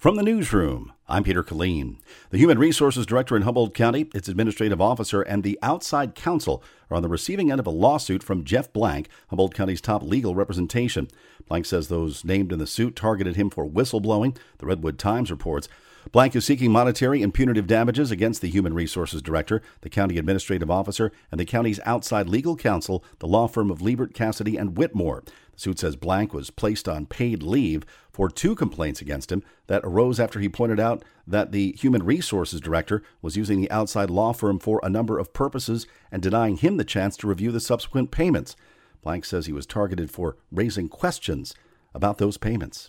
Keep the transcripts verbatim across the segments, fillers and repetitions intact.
From the newsroom, I'm Peter Killeen. The Human Resources Director in Humboldt County, its administrative officer, and the outside counsel are on the receiving end of a lawsuit from Jeff Blank, Humboldt County's top legal representation. Blank says those named in the suit targeted him for whistleblowing, the Redwood Times reports. Blank is seeking monetary and punitive damages against the Human Resources Director, the county administrative officer, and the county's outside legal counsel, the law firm of Liebert, Cassidy, and Whitmore. The suit says Blank was placed on paid leave for two complaints against him that arose after he pointed out that the Human Resources Director was using the outside law firm for a number of purposes and denying him the chance to review the subsequent payments. Blank says he was targeted for raising questions about those payments.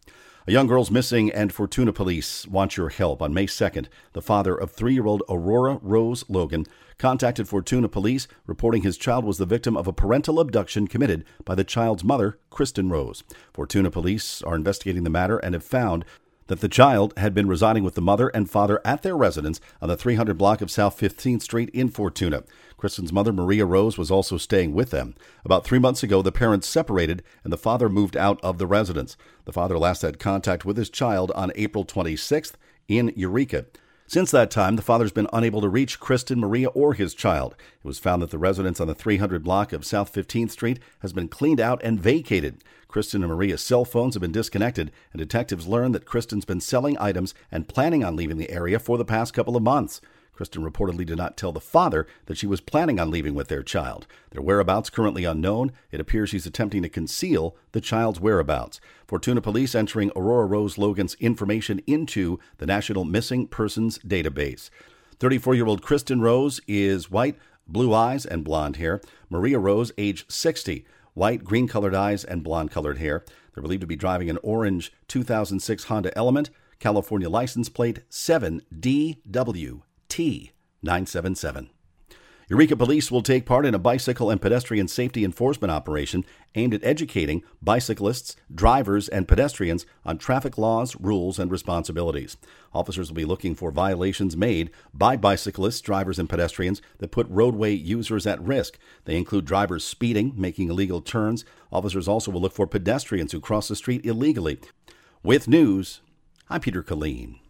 A young girl's missing, and Fortuna police want your help. On May second, the father of three-year-old Aurora Rose Logan contacted Fortuna police, reporting his child was the victim of a parental abduction committed by the child's mother, Kristen Rose. Fortuna police are investigating the matter and have found that the child had been residing with the mother and father at their residence on the three hundred block of South fifteenth Street in Fortuna. Kristen's mother, Maria Rose, was also staying with them. About three months ago, the parents separated and the father moved out of the residence. The father last had contact with his child on April twenty-sixth in Eureka. Since that time, the father's been unable to reach Kristen, Maria, or his child. It was found that the residence on the three hundred block of South fifteenth Street has been cleaned out and vacated. Kristen and Maria's cell phones have been disconnected, and detectives learned that Kristen's been selling items and planning on leaving the area for the past couple of months. Kristen reportedly did not tell the father that she was planning on leaving with their child. Their whereabouts currently unknown. It appears she's attempting to conceal the child's whereabouts. Fortuna police entering Aurora Rose Logan's information into the National Missing Persons Database. thirty-four-year-old Kristen Rose is white, blue eyes, and blonde hair. Maria Rose, age sixty, white, green-colored eyes, and blonde-colored hair. They're believed to be driving an orange two thousand six Honda Element, California license plate seven D W T nine seven seven. Eureka Police will take part in a bicycle and pedestrian safety enforcement operation aimed at educating bicyclists, drivers, and pedestrians on traffic laws, rules, and responsibilities. Officers will be looking for violations made by bicyclists, drivers, and pedestrians that put roadway users at risk. They include drivers speeding, making illegal turns. Officers also will look for pedestrians who cross the street illegally. With news, I'm Peter Killeen.